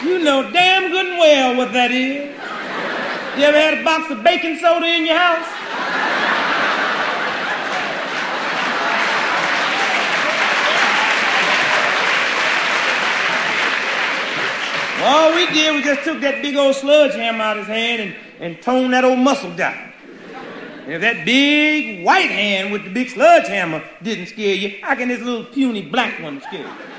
You know damn good and well what that is. You ever had a box of baking soda in your house? All we did was just took that big old sludge hammer out of his hand and toned that old muscle down. And if that big white hand with the big sludge hammer didn't scare you, how can this little puny black one scare you?